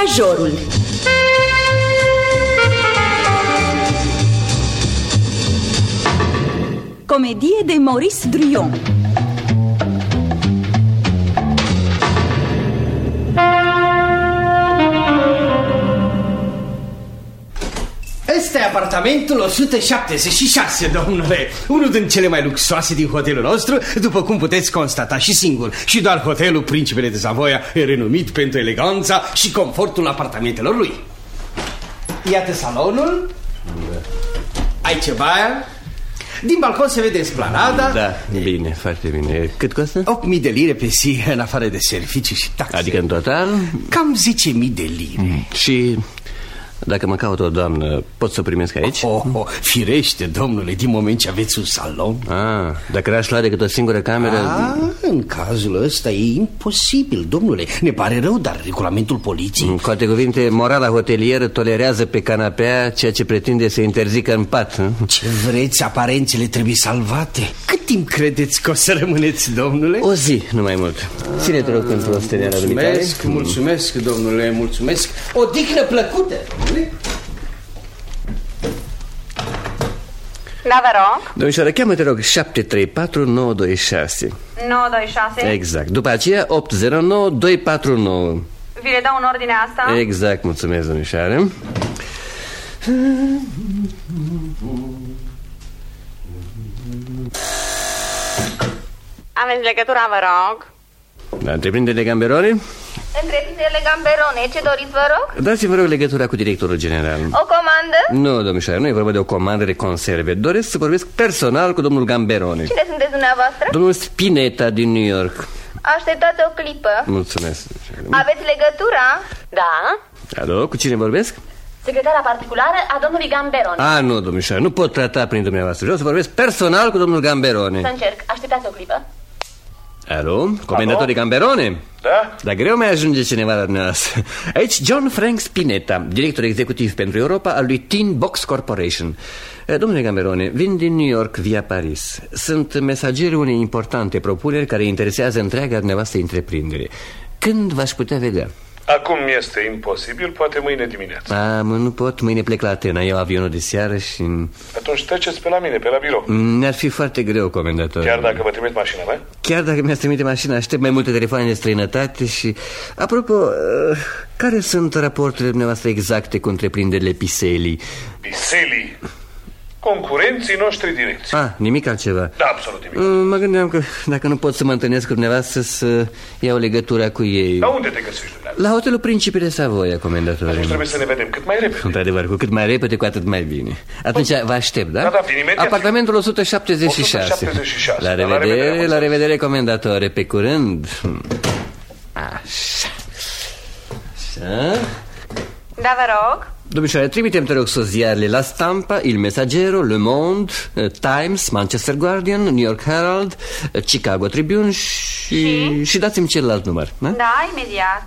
Majorul. Comedie de Maurice Druon. Este apartamentul 176, domnule. Unul din cele mai luxoase din hotelul nostru, după cum puteți constata și singur. Și doar hotelul Principele de Savoia e renumit pentru eleganța și confortul apartamentelor lui. Iată salonul. Aici e baia. Din balcon se vede esplanada. Da, bine, foarte bine. Cât costă? 8.000 de lire pe zi, în afară de servicii și taxe. Adică în total? Cam 10.000 de lire. Și dacă mă caut o doamnă, pot să o primesc aici? Firește, domnule, din moment ce aveți un salon. Dacă n-aș lua decât o singură cameră... În cazul ăsta e imposibil, domnule. Ne pare rău, dar regulamentul poliției... Cu alte cuvinte, morala hotelieră tolerează pe canapea ceea ce pretinde să interzică în pat. Ce vreți, aparențele trebuie salvate. Cât timp credeți că o să rămâneți, domnule? O zi, nu mai mult. Ține-te rog pentru osteneala dumitale. Mulțumesc, domnule, mulțumesc. O dihnă plăcută. Da, vă rog. Domnișoară, cheamă-te rog 734-926. 926. Exact. După aceea 809-249. Vi le dau în ordine asta? Exact, mulțumesc, domnișoară. Aveți legătura, vă rog. Da, întreprinderile Gamberone? Întreprinderile Gamberone, ce doriți, vă rog? Dați-mi, vă rog, legătura cu directorul general. O comandă? Nu, domnișoară, nu e vorba de o comandă de conserve. Doresc să vorbesc personal cu domnul Gamberone. Cine sunteți dumneavoastră? Domnul Spinetta din New York. Așteptați o clipă. Mulțumesc. Aveți legătura? Da. Alo, cu cine vorbesc? Secretara particulară a domnului Gamberone. Nu, domnișoară, nu pot trata prin dumneavoastră. Vreau să vorbesc personal cu domnul Gamberone. Să încerc, așteptați o clipă. Alo, comendatorii Gamberone? Da? Dar greu mai ajunge cineva la dumneavoastră. Aici John Frank Spinetta, director executiv pentru Europa al lui Teen Box Corporation. Domnule Gamberone, vin din New York via Paris. Sunt mesagerii unei importante propuneri care interesează întreaga dumneavoastră întreprindere. Când v-aș putea vedea? Acum este imposibil, poate mâine dimineață. Nu pot, mâine plec la Atena, iau avionul de seară și... Atunci treceți pe la mine, pe la birou. Ne-ar fi foarte greu, comendator. Chiar dacă vă trimit mașina mea? Chiar dacă mi-ați trimite mașina, aștept mai multe telefoane de străinătate și... Apropo, care sunt raporturile dumneavoastră exacte cu întreprinderile Piseli? Piseli? Concurenții noștri direcți. Nimic altceva? Da, absolut nimic. Mă gândeam că dacă nu pot să mă întâlnesc cu dumneavoastră, să iau legătura cu ei. Dar unde te găsești dumneavoastră? La hotelul Principele Savoia, comendator. Atunci trebuie să ne vedem cât mai repede. Într-adevăr, cu cât mai repede, cu atât mai bine. Atunci vă aștept, da? Da, imediat. Apartamentul 176. 176. La revedere, comendatore, pe curând. Așa. Da, vă rog. Domnișoare, trimitem, te rog, ziarele La Stampa, Il Messaggero, Le Monde, Times, Manchester Guardian, New York Herald, Chicago Tribune și dați-mi celălalt număr. Da, imediat.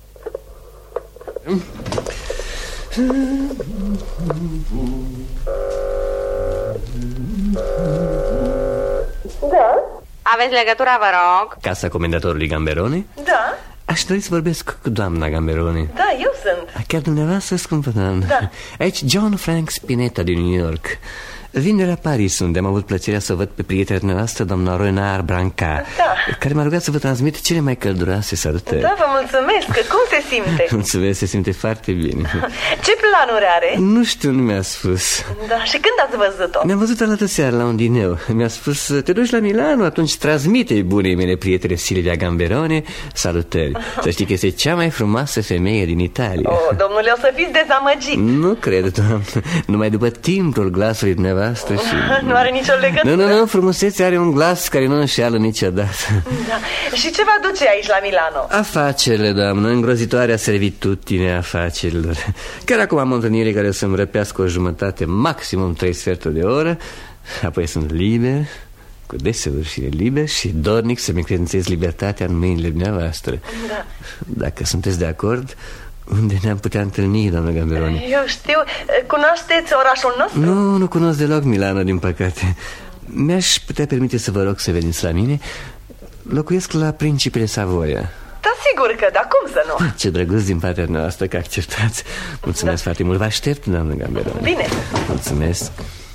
Da. Aveți legătura, vă rog? Casa comendatorului Gamberone? Da. Aș dori să vorbesc cu doamna Gamberone. Da, eu sunt. Chiar dumneavoastră, scumpă doamnă? Da. Aici John Frank Spinetta din New York. Vin de la Paris, unde am avut plăcerea să văd pe prietena noastră, doamna Renard Branca, care m-a rugat să vă transmit cele mai călduroase salutări. Da, vă mulțumesc. Cum se simte? Mulțumesc, se simte foarte bine. Ce planuri are? Nu știu, nu mi-a spus. Da, și când ați văzut-o? Ne-am văzut altă seară la un dineu. Mi-a spus, te duci la Milano, atunci transmite-i bunei mele prietene Silvia Gamberone salutări. Să știi că este cea mai frumoasă femeie din Italia. Domnule, o să fiți dezamăgit. Nu cred, doamnă. Numai după timpul glasului dumneavoastră și... Nu are nicio legătură. Nu, frumusețea are un glas care nu înșeală niciodată. Da. Și ce va duce aici la Milano? Afacerile, doamnă, îngrozitoarea servitudine afacerilor. Chiar acum am o întâlnire care să-mi răpească o jumătate, maximum 3 sferturi de oră. Apoi sunt liber, cu desăvârșire liber și dornic să-mi încredințez libertatea în mâinile dumneavoastră. Da. Dacă sunteți de acord... Unde ne-am putea întâlni, doamnă Gamberone? Eu știu, cunoașteți orașul nostru? Nu cunosc deloc Milano, din păcate. Mi-aș putea permite să vă rog să veniți la mine. Locuiesc la Principele Savoia. Da, sigur că, dar cum să nu? Ce drăguț din partea noastră că acceptați. Mulțumesc foarte mult, vă aștept, doamnă Gamberone. Bine. Mulțumesc.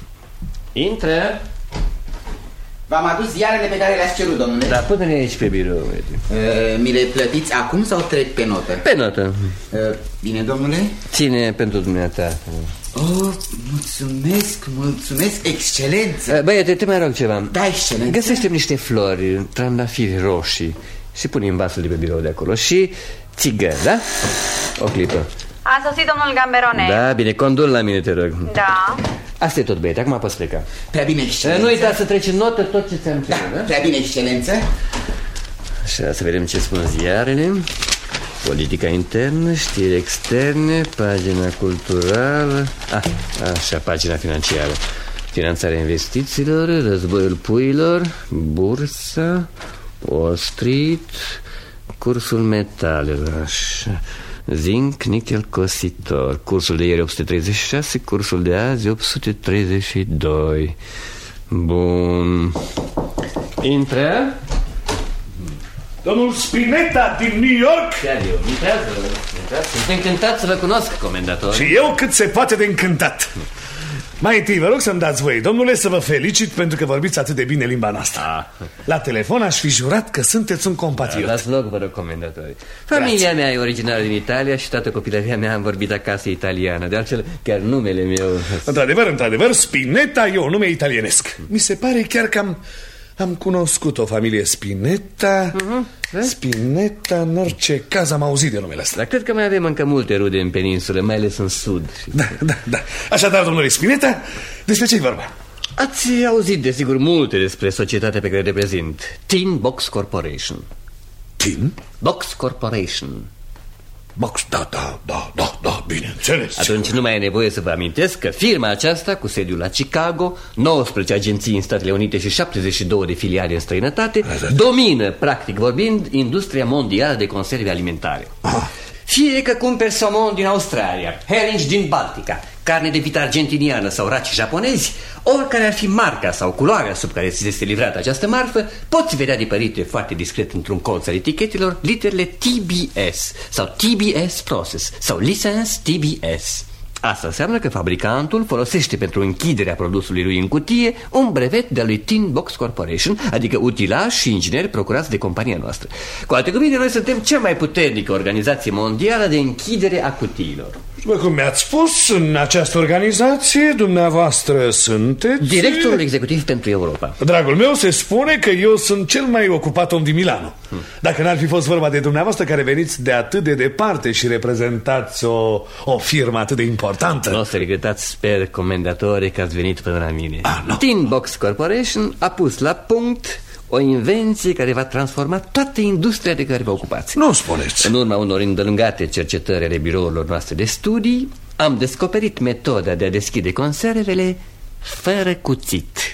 Intră. V-am adus ziarele pe care le-ați cerut, domnule. Da, pune-le aici pe birou. Mi le plătiți acum sau trec pe notă? Pe notă. Bine, domnule. Ține pentru dumneata. Oh, mulțumesc, excelență. Băiete, te mai rog ceva. Da, excelență. Găsește-mi niște flori, trandafiri roșii și pune în vasul de pe birou de acolo. Și țigări, da? O clipă. A sosit domnul Gamberone. Da, bine, condul la mine, te rog. Da. Asta e tot, băiete, acum poți pleca. Prea bine, excelență. Nu uita să treci în notă tot ce ți-am cerut, da? Prea bine, excelență. Așa, să vedem ce spun ziarele. Politica internă, știri externe, pagina culturală. Așa, pagina financiară. Finanțarea investițiilor, războiul puiilor, bursa, Wall Street, cursul metalelor. Așa. Zinc, nichel, cositor. Cursul de ieri 836, cursul de azi 832. Bun. Intră. Domnul Spinetta din New York. Chiar eu, intrează. Sunt încântat să vă cunosc, comendator. Și eu cât se poate de încântat. Mai întâi vă rog să-mi dați voie, domnule, să vă felicit pentru că vorbiți atât de bine limba noastră. La telefon aș fi jurat că sunteți un compatriot. Dați loc, vă rog, comendatori. Familia mea e originară din Italia și toată copilăria mea am vorbit acasă italiană. De altfel, chiar numele meu... Într-adevăr, Spinetta e un nume italienesc. Mi se pare chiar că am cunoscut o familie Spinetta. Spinetta, în orice caz am auzit de numele ăsta. Dar cred că mai avem încă multe rude în peninsulă, mai ales în sud. Da. Așadar, domnule Spinetta, despre ce-i vorba? Ați auzit, desigur, multe despre societatea pe care reprezint. Tin Box Corporation. Tin? Box Corporation. Box, da, bineînțeles. Atunci nu mai e nevoie să vă amintesc că firma aceasta, cu sediul la Chicago, 19 agenții în Statele Unite și 72 de filiale în străinătate, domină, practic vorbind, industria mondială de conserve alimentare. Fie că cumperi somon din Australia, herring din Baltica, carne de vită argentiniană sau raci japonezi, oricare ar fi marca sau culoarea sub care ți este livrată această marfă, poți vedea tipărite foarte discret într-un colț al etichetelor literele TBS sau TBS Process sau License TBS. Asta înseamnă că fabricantul folosește pentru închiderea produsului lui în cutie un brevet de-a lui Tin Box Corporation, adică utilaj și ingineri procurați de compania noastră. Cu alte cuvinte, noi suntem cea mai puternică organizație mondială de închidere a cutiilor. După cum mi-ați spus, în această organizație dumneavoastră sunteți... directorul executiv pentru Europa. Dragul meu, se spune că eu sunt cel mai ocupat om din Milano. Dacă n-ar fi fost vorba de dumneavoastră care veniți de atât de departe și reprezentați o firmă atât de importantă. Nu o să regretați, sper, comendatore, că ați venit până la mine. Tin Box Corporation a pus la punct o invenție care va transforma toată industria de care vă ocupați. Nu spuneți. În urma unor îndelungate cercetări ale birourilor noastre de studii, am descoperit metoda de a deschide conservele fără cuțit.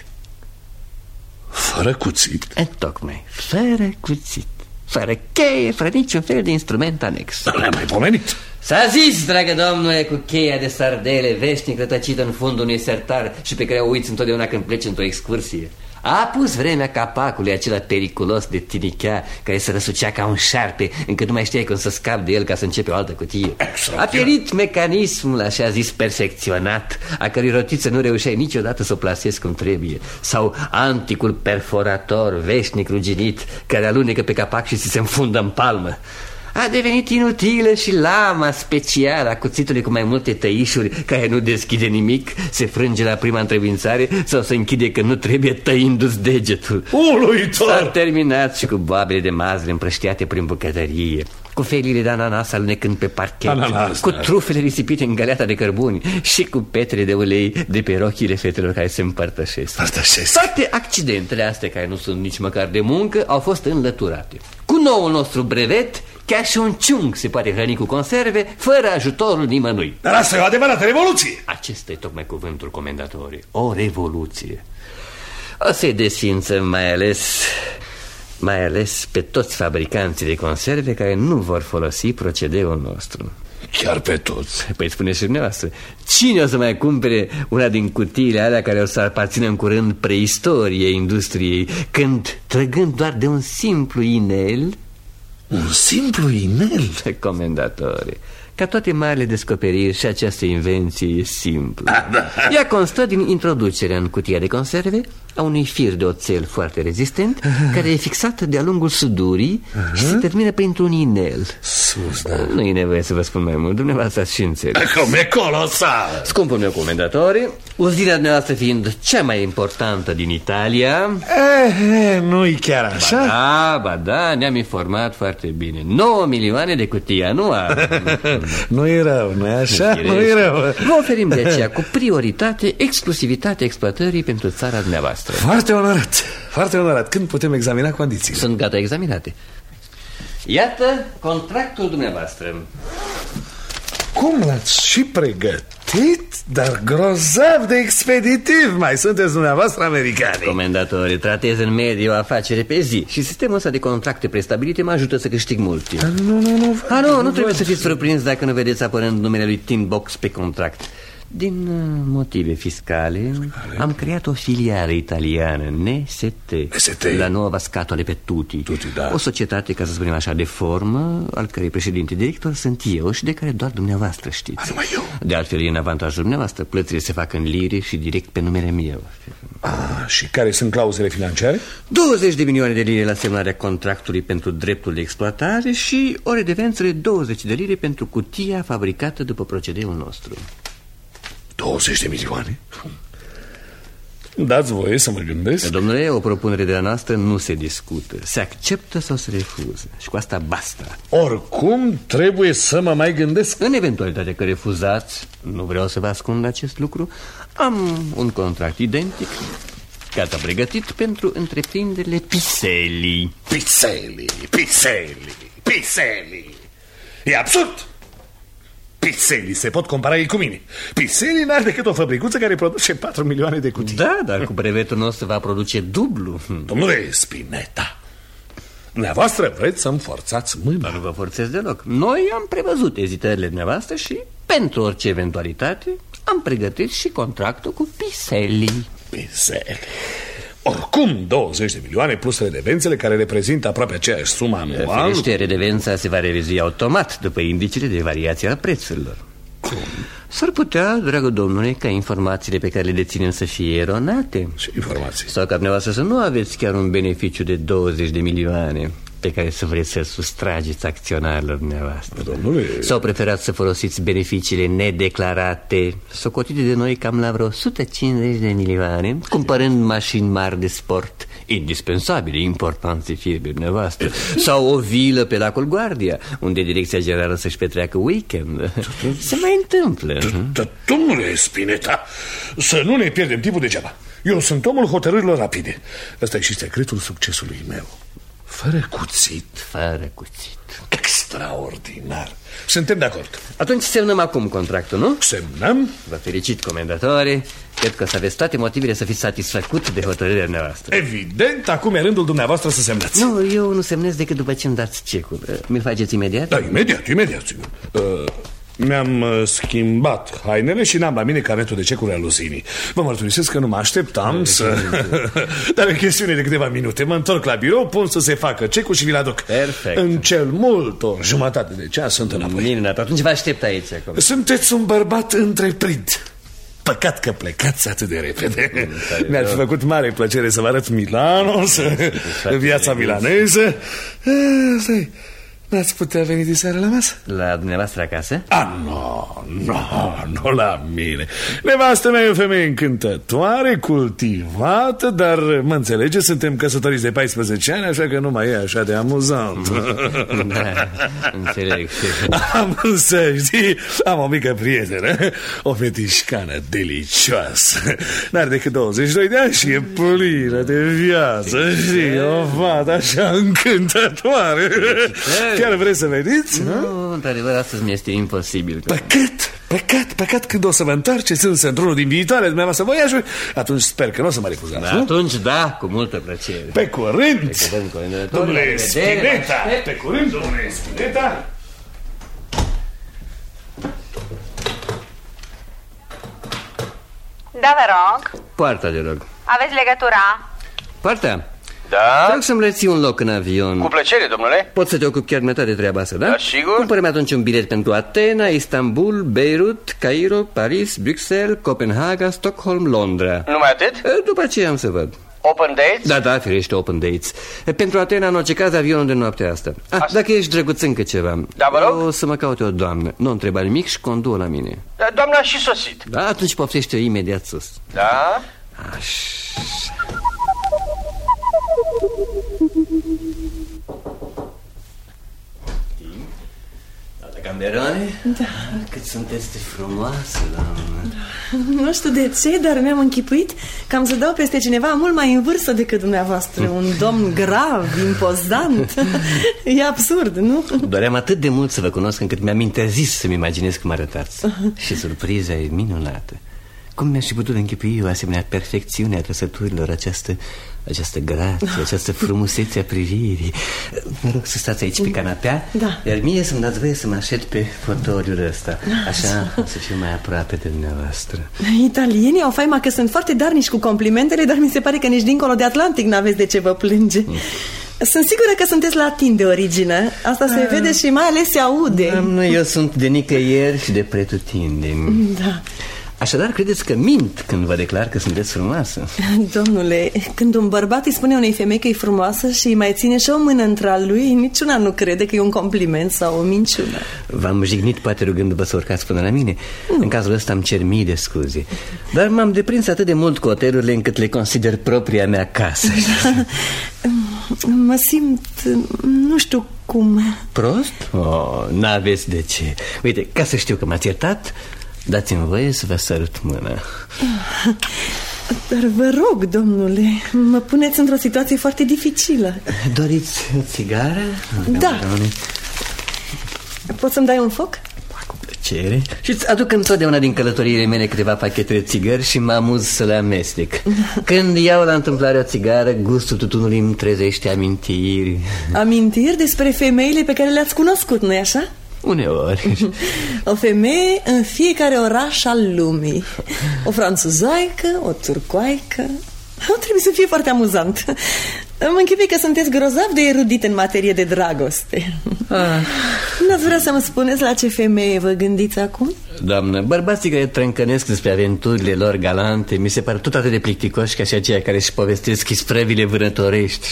Fără cuțit? Tocmai, fără cuțit. Fără cheie, fără niciun fel de instrument anex. Dar ne-am mai pomenit. S-a zis, dragă domnule, cu cheia de sardele veșnic rătăcită în fundul unui sertar și pe care o uiți întotdeauna când pleci într-o excursie. A pus vremea capacului acela periculos de tinichea care se răsucea ca un șarpe încât nu mai știai cum să scapi de el ca să începe o altă cutie. A pierit mecanismul așa zis perfecționat, a cărui rotiță nu reușeai niciodată să o plasezi cum trebuie. Sau anticul perforator veșnic ruginit care alunecă pe capac și ți se înfundă în palmă. A devenit inutilă și lama specială a cuțitului cu mai multe tăișuri care nu deschide nimic, se frânge la prima întrebuințare sau se închide că nu trebuie tăindu-ți degetul. Uluitor! S-a terminat și cu boabele de mazăre împrăștiate prin bucătărie, cu felile de ananas alunecând pe parchet, cu trufele risipite în găleata de cărbuni și cu petre de ulei de pe rochile fetelor care se împărtășesc. Toate accidentele astea care nu sunt nici măcar de muncă au fost înlăturate. Cu noul nostru brevet, chiar și un ciung se poate hrăni cu conserve fără ajutorul nimănui. Dar asta e o adevărată revoluție. Acesta e tocmai cuvântul, comendatori. O revoluție. O să-i desfință mai ales pe toți fabricanții de conserve care nu vor folosi procedeul nostru. Chiar pe toți? Păi spuneți și dumneavoastră, cine o să mai cumpere una din cutiile alea care o să aparțină în curând preistoriei industriei, când, trăgând doar de un simplu inel, Un simplu inel? Comendatori, ca toate marile descoperiri, și această invenție e simplă. Ea constă din introducerea în cutia de conserve a unui fir de oțel foarte rezistent, care e fixat de-a lungul sudurii și se termină printr-un inel. Sus, da. Nu e nevoie să vă spun mai mult, dumneavoastră ați și înțeles. Cum e colosal! Scumpul meu comendatori, uzirea dumneavoastră fiind cea mai importantă din Italia... Nu-i chiar așa? Ba da, ne-am informat foarte bine. 9 milioane de cutii anual. Nu e rău, nu e așa? Nu e rău. Vă oferim de aceea cu prioritate exclusivitatea exploatării pentru țara dumneavoastră. Foarte onorat, foarte onorat. Când putem examina condițiile? Sunt gata examinate. Iată contractul dumneavoastră. Cum l-ați și pregătit? Dar grozav de expeditiv. Mai sunteți dumneavoastră americani. Comendatori, tratez în medie o afacere pe zi și sistemul ăsta de contracte prestabilite mă ajută să câștig mult timp. Nu trebuie să fiți surprins dacă nu vedeți apărând numele lui Tin Box pe contract. Din motive fiscale am creat o filială italiană, NST, la Nuova Scatole pe Tutti, da. O societate, ca să spunem așa, de formă, al cărei președinte director sunt eu și de care doar dumneavoastră știți. Numai eu? De altfel, e în avantajul dumneavoastră. Plățile se fac în lire și direct pe numele meu. Și care sunt clauzele financiare? 20 de milioane de lire la semnarea contractului pentru dreptul de exploatare și o redevență de 20 de lire pentru cutia fabricată după procedeul nostru. 20 de milioane? Dați voie să mă gândesc. Domnule, o propunere de la noastră nu se discută. Se acceptă sau se refuză. Și cu asta basta. Oricum trebuie să mă mai gândesc. În eventualitatea că refuzați, nu vreau să vă ascund acest lucru, am un contract identic, gata pregătit pentru întreprinderile Piselli. Piselli. E absurd. Piselli se pot compara ei cu mine. Piselli n-are decât o fabricuță care produce 4 milioane de cutii. Da, dar cu brevetul nostru va produce dublu. Domnule Spinetta, dumneavoastră vreți să-mi forțați mâna? Nu vă forțez deloc. Noi am prevăzut ezitările dumneavoastră și pentru orice eventualitate am pregătit și contractul cu Piselli. Oricum, 20 de milioane plus redevențele care reprezintă aproape aceeași sumă anual. Firește, redevența se va revizui automat după indicele de variație a prețurilor. Cum? S-ar putea, dragă domnule, ca informațiile pe care le deținem să fie eronate. Ce informații? Sau ca dumneavoastră să nu aveți chiar un beneficiu de 20 de milioane pe care să vreți să-l sustrageți acționarilor dumneavoastră. Domnule... Sau preferați să folosiți beneficiile nedeclarate, socotite de noi cam la vreo 150 de milioane, cumpărând mașini mari de sport, indispensabile, importante firmei dumneavoastră, sau o vilă pe lacul Guardia, unde direcția generală să-și petreacă weekend. Se mai întâmplă. Domnule Spinetta, să nu ne pierdem timpul degeaba. Eu sunt omul hotărârilor rapide. Ăsta e și secretul succesului meu. Fără cuțit. Extraordinar. Suntem de acord. Atunci semnăm acum contractul, nu? Semnăm. Vă felicit, comendatore. Cred că o să aveți toate motivele să fiți satisfăcut de hotărârea noastră. Evident, acum e rândul dumneavoastră să semnați. Nu, eu nu semnez decât după ce îmi dați cecul. Mi-l faceți imediat? Da, imediat, sigur. Mi-am schimbat hainele și n-am la mine carnetul de cecuri al Lusinii. Vă mărturisesc că nu mă așteptam să... Dar în chestiune de câteva minute mă întorc la birou, pun să se facă cecul și vi-l aduc. Perfect. În cel mult o jumătate de ceas sunt înapoi. Minunat, atunci vă aștept aici acum. Sunteți un bărbat întreprind. Păcat că plecați atât de repede. Mi-ar fi făcut mare plăcere să vă arăt Milano, viața milaneză. Stai, n-ați putea veni de seară la masă? La dumneavoastră acasă? Nu la mine. Nevastă mea e o femeie încântătoare, cultivată, dar mă înțelege, suntem căsătoriți de 14 ani, așa că nu mai e așa de amuzant. Da, înțeleg. Am o mică prietenă, o fetișcană delicioasă. N-are decât 22 de ani și e plină de viață. Și o fată așa încântătoare. Chiar vreți să veniți? Nu, într-adevăr, astăzi mi-este imposibil. Păcat când o să vă întoarceți însă într-unul din viitoarele dumneavoastră voiajuri, atunci sper că nu o să mă refuzați, da, nu? Atunci cu multă plăcere. Pe curând, domnule Spinetta. Pe curând, domnule Spinetta. Da, vă rog. Poarta, de rog. Aveți legătura? Poarta? Da? Vreau să-mi reții un loc în avion. Cu plăcere, domnule. Poți să te ocupi chiar de treaba asta, da? Da, sigur. Cumpără-mi atunci un bilet pentru Atena, Istanbul, Beirut, Cairo, Paris, Bruxelles, Copenhaga, Stockholm, Londra. Numai atât? După aceea am să văd. Open dates? Da, firește, open dates. Pentru Atena, în orice caz, avionul de noaptea asta. Dacă ești drăguț încă ceva. Da, vă rog? O să mă caute o doamnă. Nu întreba nimic și conduă la mine. Da, doamna a și sosit. Da, atunci poftește imediat sus. Da? Așa. Doamna Gamberone? Da. Cât sunteți de frumoasă, doamnă. Nu știu de ce, dar mi-am închipuit că am să dau peste cineva mult mai în vârstă decât dumneavoastră. Un domn grav, impozant. E absurd, nu? Doream atât de mult să vă cunosc încât mi-am interzis să-mi imaginez cum arătați. Și surpriza e minunată. Cum mi-aș fi putut închipui o asemenea perfecțiune a trăsăturilor, această grație, această frumusețe a privirii. Mă rog să stați aici pe canapea. Da. Iar mie să-mi dați voie să mă așez pe fotoliul ăsta. Așa o să fiu mai aproape de dumneavoastră. Italienii au faima că sunt foarte darnici cu complimentele, dar mi se pare că nici dincolo de Atlantic n-aveți de ce vă plânge. Sunt sigură că sunteți latin de origine. Asta se vede și mai ales se aude. Nu, eu sunt de nicăieri și de pretutindeni. Da. Așadar, credeți că mint când vă declar că sunteți frumoasă? Domnule, când un bărbat îi spune unei femei că e frumoasă și îi mai ține și o mână între lui, niciuna nu crede că e un compliment sau o minciună. V-am jignit poate rugându-vă să urcați până la mine. În cazul ăsta îmi cer mii de scuze. Dar m-am deprins atât de mult cu hotelurile încât le consider propria mea casă. Mă simt, nu știu cum. Prost? Oh, n-aveți de ce. Uite, ca să știu că m-ați iertat, dați-mi voie să vă sărut mâna. Dar vă rog, domnule, mă puneți într-o situație foarte dificilă. Doriți o țigară? Da. Poți să-mi dai un foc? Cu plăcere. Și-ți aduc întotdeauna din călătoriile mele câteva pachete de țigări și mă amuz să le amestec. Când iau la întâmplare o țigară, gustul tutunului îmi trezește amintiri. Amintiri despre femeile pe care le-ați cunoscut, nu-i așa? Uneori. O femeie în fiecare oraș al lumii. O franțuzoaică, o turcoaică. Trebuie să fie foarte amuzant. Mă închipui că sunteți grozav de erudit în materie de dragoste. N-ați vrea să-mi spuneți la ce femeie vă gândiți acum? Doamnă, bărbații care trâncănesc despre aventurile lor galante mi se par tot atât de plicticoși ca și aceia care își povestesc isprăvile vânătorești.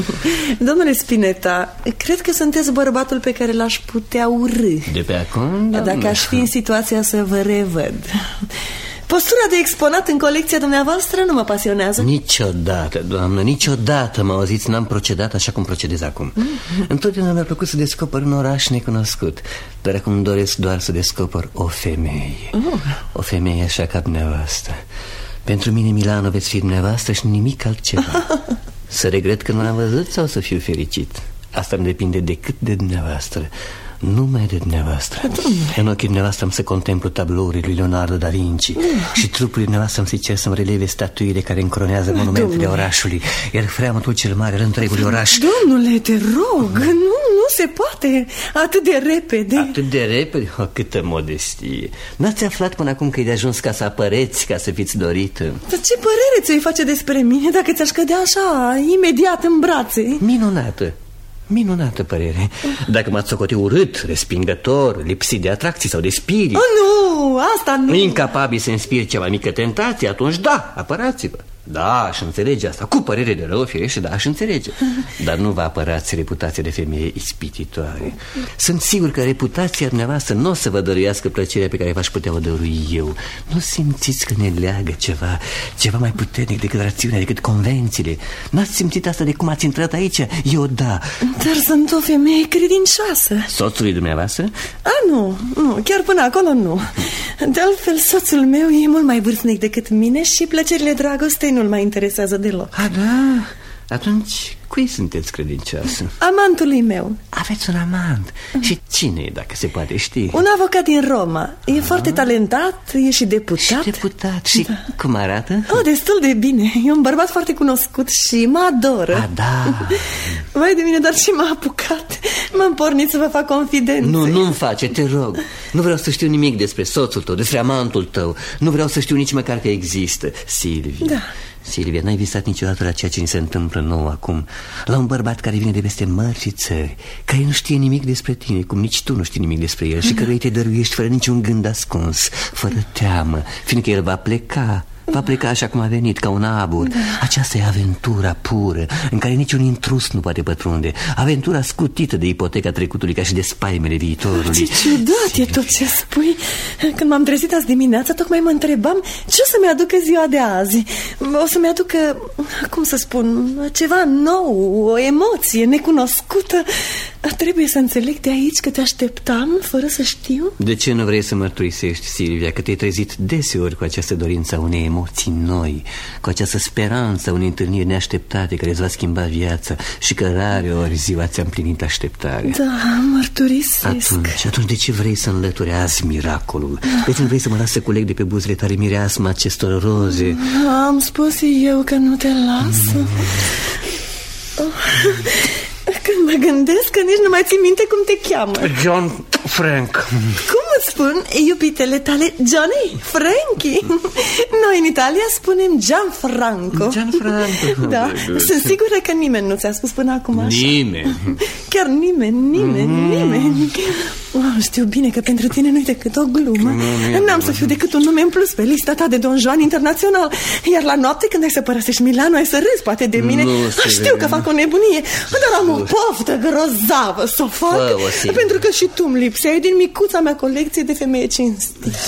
Domnule Spinetta, cred că sunteți bărbatul pe care l-aș putea urâ. De pe acum, doamnă? Dacă aș fi în situația să vă revăd. Postura de exponat în colecția dumneavoastră nu mă pasionează. Niciodată, doamnă, niciodată, mă auziți, n-am procedat așa cum procedez acum. Întotdeauna mi-a plăcut să descoper un oraș necunoscut. Dar acum doresc doar să descoper o femeie. O femeie așa ca dumneavoastră. Pentru mine Milano veți fi dumneavoastră și nimic altceva. Să regret că nu l-am văzut sau să fiu fericit? Asta îmi depinde decât de dumneavoastră. Numai de dumneavoastră. În ochii dumneavoastră am să contemplu tablourile lui Leonardo da Vinci și trupurile dumneavoastră am să-i cer să-mi releve statuile care încronează monumentele orașului. Iar freamătul cel mare al întregului oraș. Domnule, te rog, nu se poate atât de repede. Atât de repede? O, câtă modestie. N-ați aflat până acum că e de ajuns ca să apăreți, ca să fiți dorită? Dar ce părere ți-o face despre mine dacă ți-aș cădea așa, imediat în brațe? Minunată. Minunată părere. Dacă m-ați socotit urât, respingător, lipsit de atracții sau de spirit, nu, asta nu. incapabil să inspir cea mai mică tentație, atunci da, apărați-vă. Da, aș înțelege asta. Cu părere de rău, firește, da, aș înțelege. Dar nu vă apărați reputația de femeie ispititoare. Sunt sigur că reputația dumneavoastră nu o să vă dăruiască plăcerea pe care v-aș putea o dărui eu. Nu simțiți că ne leagă ceva mai puternic decât rațiunea, decât convențiile? N-ați simțit asta de cum ați intrat aici? Eu da. Dar sunt o femeie credincioasă. Soțului dumneavoastră? Nu, chiar până acolo nu. De altfel, soțul meu e mult mai vârstnic decât mine și plăcerile dragostei nu-l mai interesează deloc. Da? Atunci, cui sunteți credincioasă? Amantului meu. Aveți un amant? Și cine e, dacă se poate ști? Un avocat din Roma. E foarte talentat, e și deputat. Și deputat. Și cum arată? Destul de bine. E un bărbat foarte cunoscut și mă adoră. Da. Vai de mine, dar ce m-a apucat. M-am pornit să vă fac confidențe. Nu-mi face, te rog. Nu vreau să știu nimic despre soțul tău, despre amantul tău. Nu vreau să știu nici măcar că există. Silvia, Silvia, n-ai visat niciodată la ceea ce ni se întâmplă nou acum? La un bărbat care vine de peste mări și țări, care nu știe nimic despre tine, cum nici tu nu știi nimic despre el, și căruia te dăruiești fără niciun gând ascuns, fără teamă, fiindcă el va pleca. Va pleca așa cum a venit, ca un abur. Aceasta e aventura pură, în care niciun intrus nu poate pătrunde. Aventura scutită de ipoteca trecutului, ca și de spaimele viitorului. Ce ciudat e tot ce spui. Când m-am trezit azi dimineața, tocmai mă întrebam ce o să-mi aducă ziua de azi. O să-mi aducă, cum să spun, ceva nou, o emoție necunoscută. Trebuie să înțeleg de aici că te așteptam fără să știu. De ce nu vrei să mărturisești, Silvia, că te-ai trezit deseori cu această dorință a unei emoții noi, cu această speranță a unei întâlniri neașteptate care îți va schimba viața, și că rareori ziua ți-a împlinit așteptarea? Da, mărturisesc. Atunci de ce vrei să înlături azi miracolul? De ce nu vrei să mă las să culeg de pe buzele tale mireasma acestor roze? Am spus eu că nu te las. Când mă gândesc că nici nu mai țin minte cum te cheamă. John Frank. Cum îți spun, iubitele tale? Johnny? Frankie? Noi în Italia spunem Gianfranco. Gianfranco. Da, sunt sigură că nimeni nu ți-a spus până acum așa. Nimeni. Chiar nimeni. Știu bine că pentru tine nu-i decât o glumă. N-am să fiu decât un nume în plus pe lista ta de Don Juan internațional. Iar la noapte, când ai să părăsești Milano, ai să râzi poate de mine. Știu că fac o nebunie, dar am o poftă grozavă să o fac, pentru că și tu îmi lipseai din micuța mea colecție de femeie cinstită.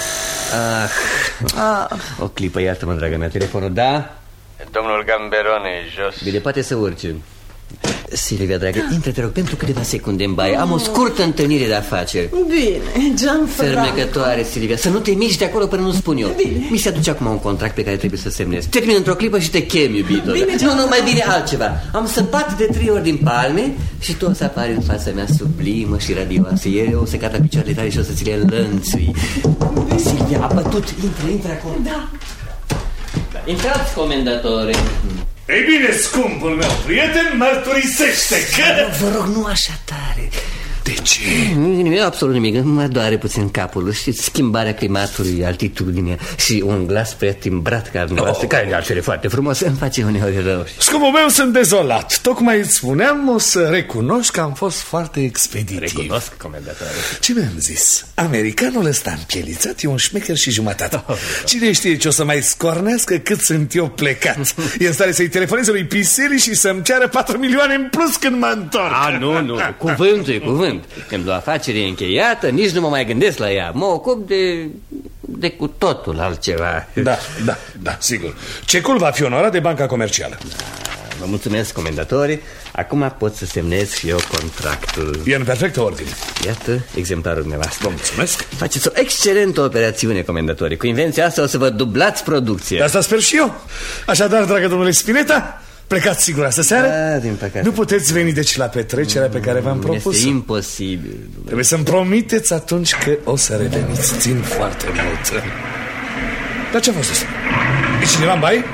O clipă, iartă-mă, dragă mea, telefonul, da? Domnul Gamberone, jos. Bine, poate să urce. Silvia, dragă, intră, te rog, pentru câteva secunde în baie. Am o scurtă întâlnire de afaceri. Bine, Gianfranco. Fermecătoare, Silvia, să nu te miști de acolo până nu spun eu. Bine. Mi se aduce acum un contract pe care trebuie să semnez. Termin într-o clipă și te chem, iubitule. Nu, mai bine altceva. Am săpat de 3 ori din palme și tu o să apari în fața mea sublimă și radioasă. Eu o să cad la picioarele tale și o să ți le înlănțui. Silvia, a bătut. Intră acolo. Da. Intrați, comendatore. Ei bine, scumpul meu prieten, mărturisește că... Vă rog, nu așa tare. De ce? Nimic, absolut nimic, mă doare puțin capul. Știți, schimbarea climatului, altitudinea și un glas prea timbrat ca noastră, care de altfel e foarte frumos, îmi face uneori rău. Scumpul meu, sunt dezolat. Tocmai îți spuneam, o să recunoști că am fost foarte expeditiv. Recunosc, comendatore. Ce mi-am zis? Americanul ăsta împielițat e un șmecher și jumătate. Cine știe ce o să mai scornească cât sunt eu plecat. E în stare să-i telefoneze lui Piseli și să-mi ceară 4 milioane în plus când mă întorc. Nu, cuvântul e cuvânt. Când o afacere e încheiată, nici nu mă mai gândesc la ea. Mă ocup de cu totul altceva. Da, sigur. Cecul va fi onorat de banca comercială. Vă mulțumesc, comendatori. Acum pot să semnez și eu contractul. E în perfectă ordine. Iată exemplarul dumneavoastră. Vă mulțumesc. Faceți o excelentă operațiune, comendatori. Cu invenția asta o să vă dublați producția. De asta sper și eu. Așadar, dragă domnule Spinetta, plecați sigur astă seară? Da, din păcate. Nu puteți veni deci la petrecerea pe care v-am propus? Este imposibil. Trebuie să-mi promiteți atunci că o să reveniți. Țin foarte mult. Dar ce-a fost asta? E cineva în baie?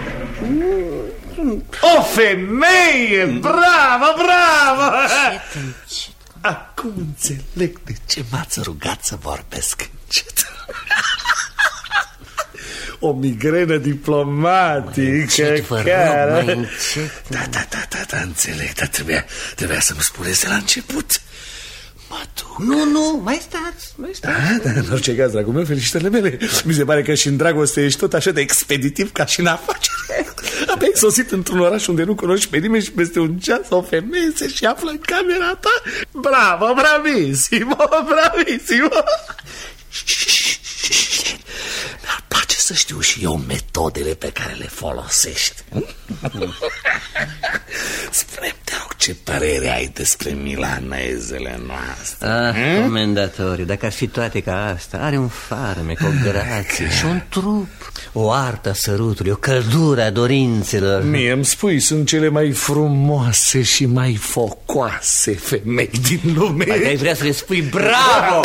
O femeie! Bravo! Acum înțeleg de ce m-ați rugat să vorbesc încet. O migrenă diplomatică care... Da, înțeleg, dar trebuia să-mi spuneți de la început. Mă duc. Nu, mai stați. Da, în orice caz, dragul meu, felicitările mele. Mi se pare că și în dragoste ești tot așa de expeditiv ca și în afacere. Abia ai sosit într-un oraș unde nu cunoști pe nimeni și peste un ceas o femeie se află în camera ta. Bravo, bravissimo. Mi-ar place să știu și eu metodele pe care le folosești. Spune-mi, te rog, ce părere ai despre milanezele noastre? Comendatori, dacă ar fi toate ca asta, are un farmec, o grație și un trup, o artă a sărutului, o căldură a dorințelor. Mie îmi spui, sunt cele mai frumoase și mai focoase femei din lume. Dacă ai vrea să le spui bravo.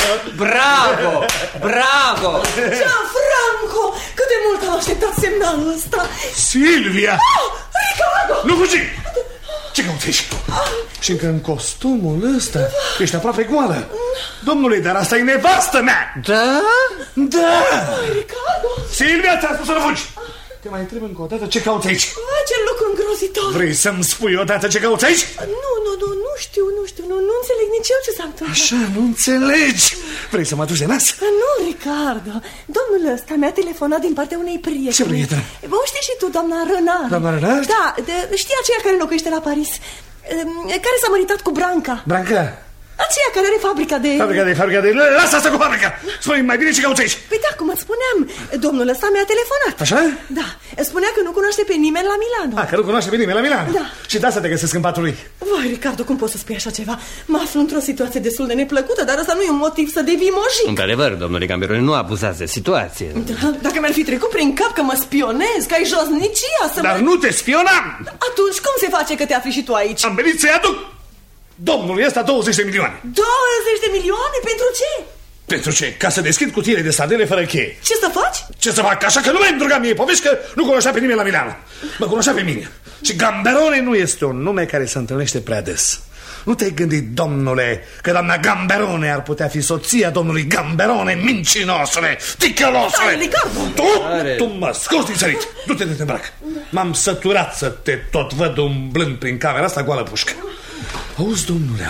Gianfranco, cât de mult am așteptat semnalul ăsta. Silvia! Ricardo! Nu fugi! Ce cauți aici? Și încă în costumul ăsta ești aproape goală. Domnule, dar asta e nevastă mea. Da? Da! Ricardo! Silvia, ți-a spus să nu fugi. Te mai întreb încă o dată ce cauți aici. Ce lucru îngrozitor. Vrei să-mi spui odată ce cauți aici? Nu știu, nu înțeleg nici eu ce s-a întâmplat. Așa, nu înțelegi. Vrei să mă duci de nas? Nu, Ricardo. Domnul ăsta mi-a telefonat din partea unei prietene. Ce prietenă? O știi și tu, doamna Renard. Doamna Renard? Da, știi aceea care locuiește la Paris, care s-a măritat cu Branca. Branca? Aceea care are fabrica de... Lasă asta cu fabrica! Spune-mi mai bine ce cauți aici. Păi da, cum îți spuneam, domnul ăsta mi-a telefonat. Așa? Da, spunea că nu cunoaște pe nimeni la Milano. Că nu cunoaște pe nimeni la Milano? Da. Și de asta te găsesc în patul lui. Vai, Ricardo, cum poți să spui așa ceva? Mă aflu într-o situație destul de neplăcută, dar ăsta nu e un motiv să devii mojic. Într-adevăr, domnule Gamberone, nu abuzați de situație. Da, dacă mi-ar fi trecut prin cap că mă spionez, că ai josnicia să Dar nu te spionam! Atunci cum se face că te afli și tu aici? Am venit să-i aduc domnului ăsta 20 de milioane. 20 de milioane? Pentru ce? Pentru ce? Ca să deschid cutiile de sardele fără cheie. Ce să faci? Ce să fac? Așa că nu mai îndrugam mie povești că nu cunoștea pe nimeni la Milano. Mă cunoștea pe mine. Și Gamberone nu este un nume care se întâlnește prea des. Nu te-ai gândit, domnule, că doamna Gamberone ar putea fi soția domnului Gamberone, mincinosule, ticălosule? Ricardo! Tu mă scoți din sărit. Du-te de te îmbrac. M-am săturat să te tot văd umblând prin camera asta goală pușcă. Auzi,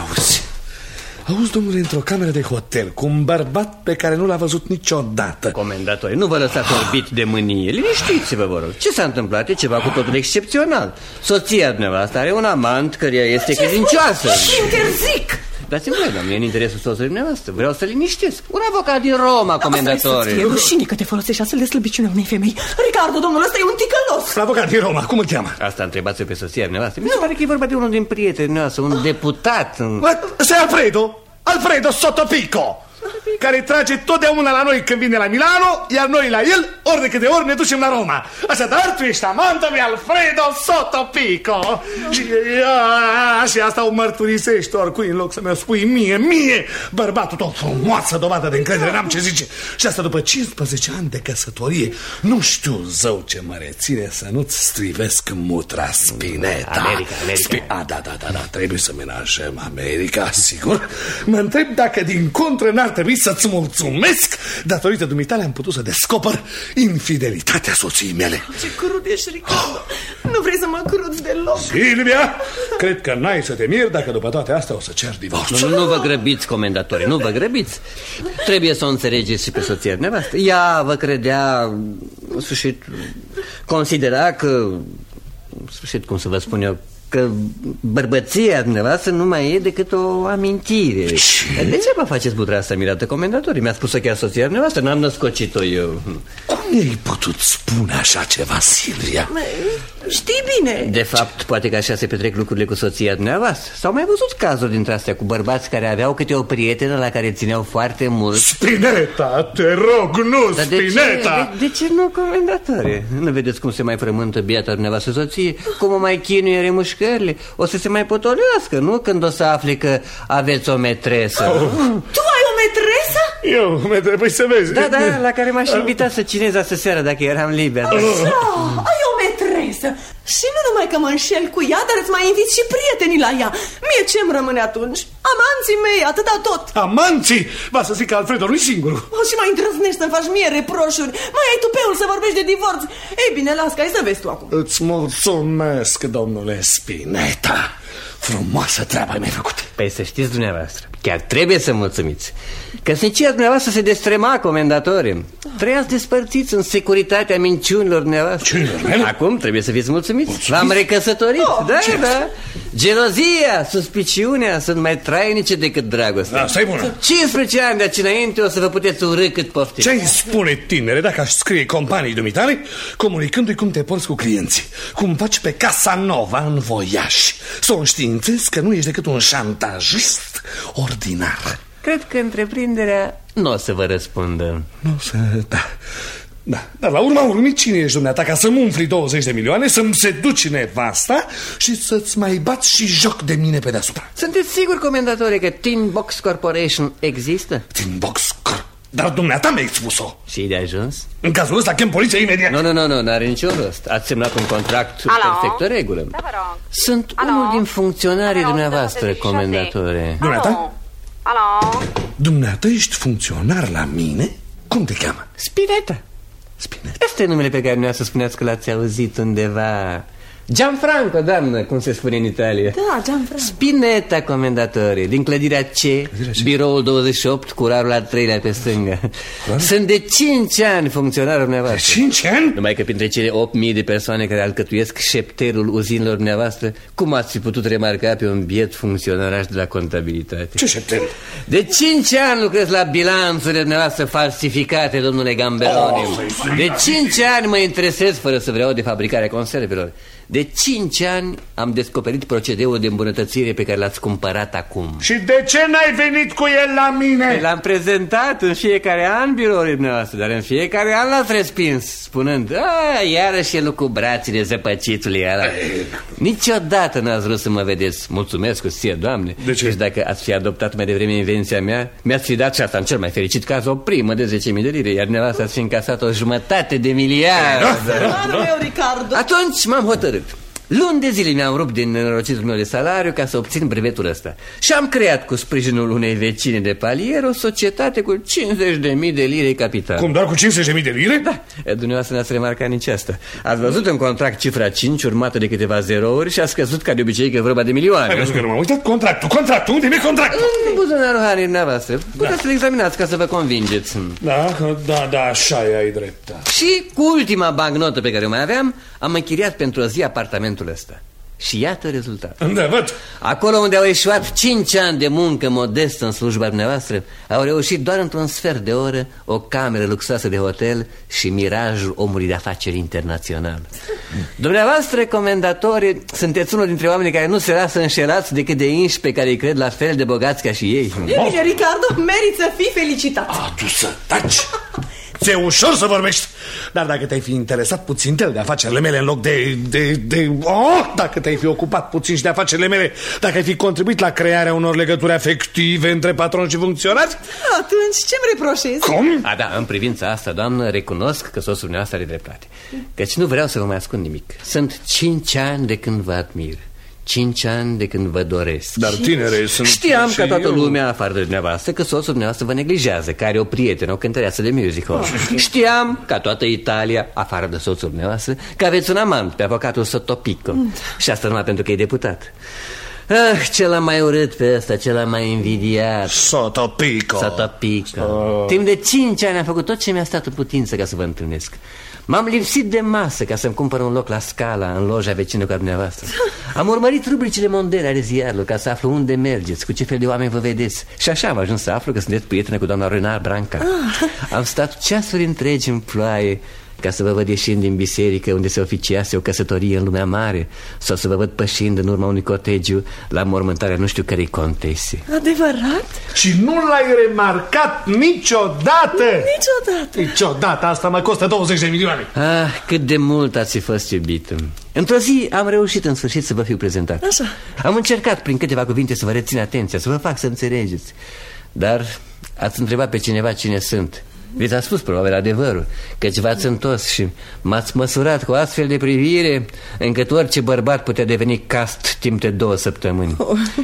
domnule, într-o cameră de hotel cu un bărbat pe care nu l-a văzut niciodată. Comendatoare, nu vă lăsați orbit de mânie. Liniștiți-vă, vă rog. Ce s-a întâmplat? E ceva cu totul excepțional. Soția dumneavoastră are un amant căreia este credincioasă. Interzic! Dați-mi voi, doamne, e în interesul soțului dumneavoastră. Vreau să liniștesc. Un avocat din Roma, comendatore. E rușine că te folosești astfel de slăbiciunea unei femei. Ricardo, domnul ăsta e un ticălos. Avocat din Roma, cum îl cheamă? Asta întrebați pe soția dumneavoastră. Mi se pare că e vorba de unul din prietenii noastre, un deputat. Ăsta e Alfredo Sotopico, care trage totdeauna la noi când vine la Milano, iar noi la el ori de câte ori ne ducem la Roma. Așadar, tu ești amantă lui Alfredo Sotopico. Și asta o mărturisești oricui în loc să mi-o spui mie, bărbatul tot frumoasă, dovadă de încredere, n-am ce zice. Și asta după 15 ani de căsătorie. Nu știu, zău, ce mă reține să nu-ți strivesc mutra, Spinetta. America. Da, trebuie să menajăm America, sigur. Mă întreb dacă din contră n-ar trebui să-ți mulțumesc. Datorită dumitale am putut să descoper infidelitatea soției mele. Ce crud ești, Ricardo. Nu vrei să mă cruți deloc. Silvia, cred că n-ai să te miri dacă după toate astea o să cer divorț. Nu vă grăbiți, comendatore, nu vă grăbiți. Trebuie să o înțelegeți și pe soția dumneavoastră. Ea vă credea, în sfârșit, considera că, în sfârșit, cum să vă spun eu, că bărbăția dumneavoastră nu mai e decât o amintire. De ce vă faceți butra asta mirată, comendatorii? Mi-a spus-o chiar soția dumneavoastră, n-am născocit-o eu. Cum ai putut spune așa ceva, Silvia? Știi bine. De fapt, poate că așa se petrec lucrurile cu soția dumneavoastră. S-au mai văzut cazuri dintre astea cu bărbați care aveau câte o prietenă la care țineau foarte mult. Spinetta, te rog, nu, dar Spinetta! De ce nu, comendatore? Nu vedeți cum se mai frământă biata dumneavoastră soție? Cum o mai chinuie remușcările? O să se mai potolească, nu? Când o să afle că aveți o metresă. Tu ai o metresă? Eu, trebuie să vezi. Da, la care m-aș invita să cinez astă seară dacă eram liber. Ai o metresă. Și nu numai că mă înșel cu ea, dar îți mai invit și prietenii la ea. Mie ce-mi rămâne atunci? Amanții mei, atâta tot. Amanții? Va să zic că Alfredo nu-i singurul. Și mai îndrăznești să-mi faci mie reproșuri. Mai ai tupeul să vorbești de divorț. Ei bine, las că ai să vezi tu acum. Îți mulțumesc, domnule Spinetta. Frumoasă treaba mi-ai făcut. Păi să știți dumneavoastră, chiar trebuie să mulțumiți. Căsnicia dumneavoastră se destrema, comendatore. Trăiați despărțiți în securitatea minciunilor dumneavoastră. Acum trebuie să fiți mulțumiți. V-am recăsătorit. Da. Gelozia, suspiciunea sunt mai trainice decât dragostea. Da, stai bună. 15 ani de aici înainte o să vă puteți urâ cât poftiți. Ce-ai spune, tinere, dacă aș scrie companii dumitale comunicându-i cum te porți cu clienții, cum faci pe Casa Nova în voiaj, să o înștiințezi că nu ești decât un șantajist ordinar. Cred că întreprinderea nu o să vă răspundă. Nu o să... Da, dar la urma urmei, cine ești dumneata ca să-mi umfli 20 de milioane, să-mi seduci nevasta și să-ți mai bați și joc de mine pe deasupra? Sunteți sigur, comendatore, că Tin Box Corporation există? Tin Box Corporation? Dar dumneata mi-ai spus-o. Și de ajuns? În cazul ăsta chem poliția imediat. Nu, n-are niciun rost. Ați semnat un contract perfect în regulă. Sunt unul din funcționarii dumneavoastră, comendatore. Dumneata? Dumneata ești funcționar la mine? Cum te cheamă? Spinetta. Spinetta. Asta e numele pe care dumneavoastră spuneați că l-ați auzit undeva. Gianfranco, doamnă, cum se spune în Italia. Da, Gianfranco. Spinetta, comendatore, din clădirea C, biroul 28, curarul al 3-lea pe stângă. Sunt de 5 ani funcționarul dumneavoastră. 5 ani? Numai că printre cele 8.000 de persoane care alcătuiesc șepterul uzinilor dumneavoastră, cum ați fi putut remarca pe un biet funcționaraș de la contabilitate? Ce șepter? De 5 ani lucrez la bilanțurile dumneavoastră falsificate, domnule Gamberoni. De 5 ani mă interesez, fără să vreau, de fabricarea conservelor. De 5 ani am descoperit procedeul de îmbunătățire pe care l-ați cumpărat acum. Și de ce n-ai venit cu el la mine? L-am prezentat în fiecare an birourile dumneavoastră, dar în fiecare an l-ați respins, spunând: iarăși e lucru brațile zăpăcitului ăla. Niciodată n-ați vrut să mă vedeți. Mulțumesc cu ție, Doamne. De ce? Deci dacă ați fi adoptat mai devreme invenția mea, mi-ați fi dat, și asta în cel mai fericit caz, o primă de 10.000 de lire, iar dumneavoastră ați fi încasat o jumătate de miliard. Darul meu, Ricardo. Atunci m-am hotărât. Luni de zile mi-am rupt din nenorocitul meu de salariu ca să obțin brevetul ăsta. Și am creat cu sprijinul unei vecine de palier o societate cu 50.000 de lire capital. Cum, doar cu 50.000 de lire? Da, dumneavoastră n-ați remarcat nici asta. Ați văzut în contract cifra 5 urmată de câteva zerouri și ați crezut ca de obicei că e vorba de milioane. Ai văzut că nu m-am uitat? Contractul, unde mi-e contractul? În buzunarul hanei dumneavoastră. Puteți să-l examinați ca să vă convingeți. Da, așa e, ai dreptate. Și cu ultima bancnotă pe care o mai aveam, am închiriat pentru o zi apartamentul ăsta. Și iată rezultatul. Da, văd. Acolo unde au eșuat 5 ani de muncă modestă în slujba dumneavoastră, au reușit doar într-un sfert de oră o cameră luxoasă de hotel și mirajul omului de afaceri internațional. Dumneavoastră, comendatori, sunteți unul dintre oamenii care nu se lasă înșelați decât de inși pe care îi cred la fel de bogați ca și ei. Bine, Ricardo, meriți să fii felicitat. Tu să taci. Ți-e ușor să vorbești. Dar dacă te-ai fi interesat puțin de afacerile mele în loc dacă te-ai fi ocupat puțin și de afacerile mele, dacă ai fi contribuit la crearea unor legături afective între patroni și funcționari, atunci ce-mi reproșezi? Cum? Da, în privința asta, doamnă, recunosc că soțul dumneavoastră are dreptate. Căci nu vreau să vă mai ascund nimic. Sunt 5 ani de când vă admir, 5 ani de când vă doresc. Dar tinere sunt. Știam ca toată lumea afară de dumneavoastră că soțul dumneavoastră vă neglijează, că are o prietenă, o cântăreață de musical. Știam ca toată Italia, afară de soțul dumneavoastră, că aveți un amant pe avocatul Sotopico. Și asta numai pentru că e deputat. Ce l-am mai urât pe ăsta, ce l-am mai invidiat. Sotopico. Timp de 5 ani am făcut tot ce mi-a stat în putință ca să vă întâlnesc. M-am lipsit de masă ca să-mi cumpăr un loc la Scala, în loja vecină cu a dumneavoastră. Am urmărit rubricile mondele ale ziarelor ca să aflu unde mergeți, cu ce fel de oameni vă vedeți. Și așa am ajuns să aflu că sunteți prietenă cu doamna Renard Branca. Am stat ceasuri întregi în ploaie ca să vă văd ieșind din biserică unde se oficiase o căsătorie în lumea mare, sau să vă văd pășind în urma unui cotegiu la mormântarea nu știu cărei contese. Adevărat? Și nu l-ai remarcat niciodată? Niciodată, asta mă costă 20 de milioane. Cât de mult ați fost iubită. Într-o zi am reușit în sfârșit să vă fiu prezentat. Așa. Am încercat prin câteva cuvinte să vă rețin atenția, să vă fac să înțelegeți. Dar ați întrebat pe cineva cine sunt. Vi s-a spus probabil adevărul, căci v-ați întors și m-ați măsurat cu astfel de privire încât orice bărbat putea deveni cast timp de 2 săptămâni.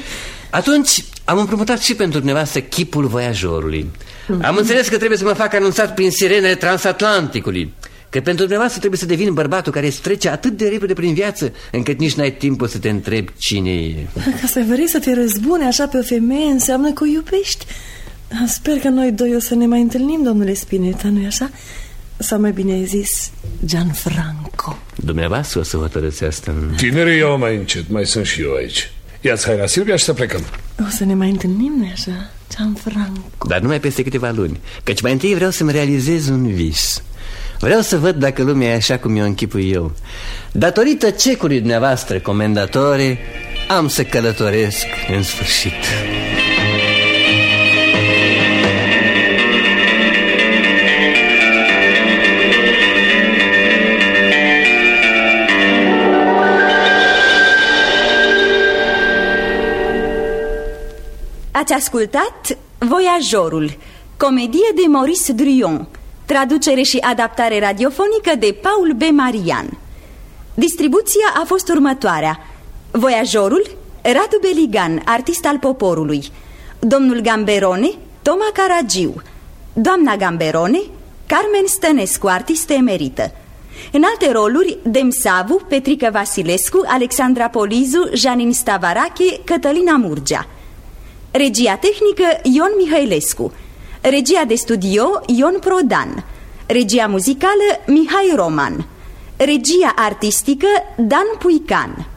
Atunci am împrumutat și pentru dumneavoastră chipul voiajorului. Am înțeles că trebuie să mă fac anunțat prin sirenele transatlanticului, că pentru dumneavoastră trebuie să devin bărbatul care îți trece atât de repede prin viață încât nici n-ai timpul să te întrebi cine e. Ca să vrei să te răzbune așa pe o femeie înseamnă că o iubești. Sper că noi doi o să ne mai întâlnim, domnule Spinetta, nu-i așa? Sau mai bine zis, Gianfranco. Dumneavoastră o să hotărâți asta. Tinerii iau mai încet, mai sunt și eu aici. Ia-ți hai la Silvia și să plecăm. O să ne mai întâlnim, nu-i așa, Gianfranco? Dar numai peste câteva luni, căci mai întâi vreau să-mi realizez un vis. Vreau să văd dacă lumea e așa cum eu închipui eu. Datorită cecului dumneavoastră, comendatore, am să călătoresc în sfârșit. Ați ascultat Voiajorul, comedie de Maurice Druon, traducere și adaptare radiofonică de Paul B. Marian. Distribuția a fost următoarea: Voiajorul, Radu Beligan, artist al poporului; domnul Gamberone, Toma Caragiu; doamna Gamberone, Carmen Stănescu, artistă emerită. În alte roluri, Demsavu, Petrică Vasilescu, Alexandra Polizu, Janin Stavarache, Cătălina Murgea. Regia tehnică Ion Mihailescu. Regia de studio Ion Prodan. Regia muzicală Mihai Roman. Regia artistică Dan Puican.